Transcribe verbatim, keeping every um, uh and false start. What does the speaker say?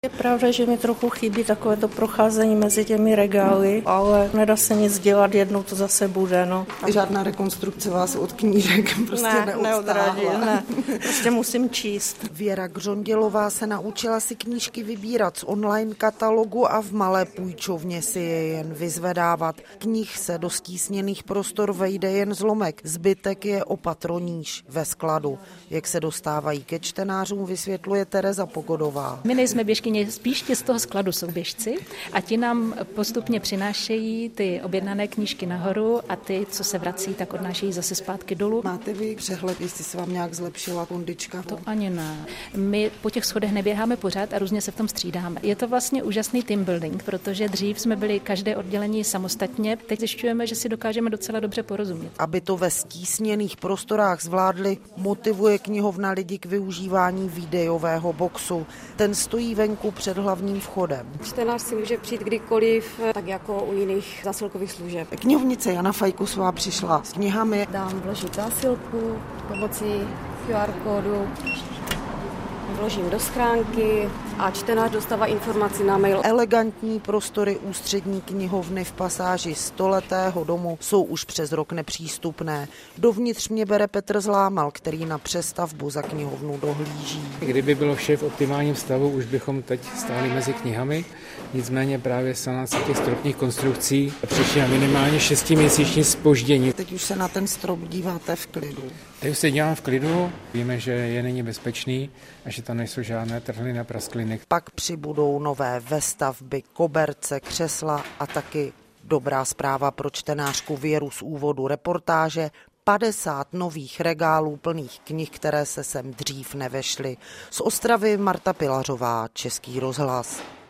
Je pravda, že mi trochu chybí takové to procházení mezi těmi regály, ale nedá se nic dělat, jednou to zase bude. No. Žádná rekonstrukce vás od knížek prostě ne, neodradí, ne, prostě musím číst. Věra Gřondělová se naučila si knížky vybírat z online katalogu a v malé půjčovně si je jen vyzvedávat. Knih se do stísněných prostor vejde jen zlomek, zbytek je opatroníž ve skladu. Jak se dostávají ke čtenářům, vysvětluje Tereza Pogodová. My nejsme běžkyně, spíš z toho skladu jsou běžci a ti nám postupně přinášejí ty objednané knížky nahoru a ty, co se vrací, tak odnášejí zase zpátky dolů. Máte vy přehled, jestli se vám nějak zlepšila kondička? To ani ne. My po těch schodech neběháme pořád a různě se v tom střídáme. Je to vlastně úžasný team building, protože dřív jsme byli každé oddělení samostatně, teď zjišťujeme, že si dokážeme docela dobře porozumět. Aby to ve stísněných prostorách zvládli, motivuje knihovna lidi k využívání videového boxu. Ten stojí venku před hlavním vchodem. Čtenář si může přijít kdykoliv, tak jako u jiných zásilkových služeb. Knihovnice Jana Fajkusová přišla s knihami. Dám vložit zásilku pomocí Q R kódu, vložím do schránky a čtenář dostává informaci na mail. Elegantní prostory ústřední knihovny v pasáži stoletého domu jsou už přes rok nepřístupné. Dovnitř mě bere Petr Zlámal, který na přestavbu za knihovnu dohlíží. Kdyby bylo vše v optimálním stavu, už bychom teď stáli mezi knihami. Nicméně právě sanace těch stropních konstrukcí přišla minimálně šestiměsíční zpoždění. Teď už se na ten strop díváte v klidu. Teď už se dívám v klidu, víme, že je není bezpečný a že tam nejsou žádné trhliny a praskliny. Pak přibudou nové vestavby, koberce, křesla a taky dobrá zpráva pro čtenářku Věru z úvodu reportáže. padesát nových regálů plných knih, které se sem dřív nevešly. Z Ostravy Marta Pilařová, Český rozhlas.